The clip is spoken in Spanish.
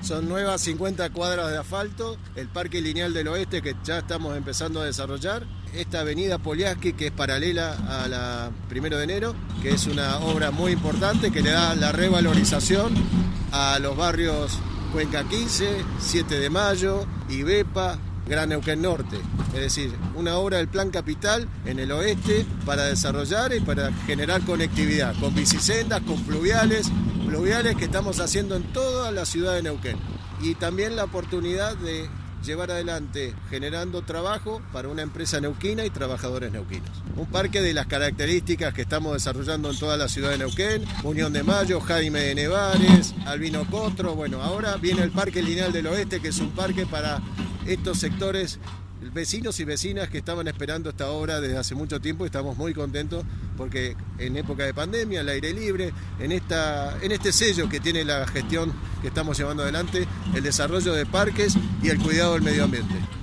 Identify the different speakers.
Speaker 1: Son nuevas 50 cuadras de asfalto, el Parque Lineal del Oeste que ya estamos empezando a desarrollar, esta avenida Poliaski que es paralela a la 1 de enero, que es una obra muy importante que le da la revalorización a los barrios Cuenca 15, 7 de Mayo, Ibepa, Gran Neuquén Norte. Es decir, una obra del Plan Capital en el oeste para desarrollar y para generar conectividad con bicisendas, con fluviales que estamos haciendo en toda la ciudad de Neuquén. Y también la oportunidad de llevar adelante generando trabajo para una empresa neuquina y trabajadores neuquinos. Un parque de las características que estamos desarrollando en toda la ciudad de Neuquén, Unión de Mayo, Jaime de Nevares, Albino Cotro. Bueno, ahora viene el Parque Lineal del Oeste, que es un parque para estos sectores, vecinos y vecinas que estaban esperando esta obra desde hace mucho tiempo, y estamos muy contentos porque en época de pandemia, al aire libre, en este sello que tiene la gestión que estamos llevando adelante, el desarrollo de parques y el cuidado del medio ambiente.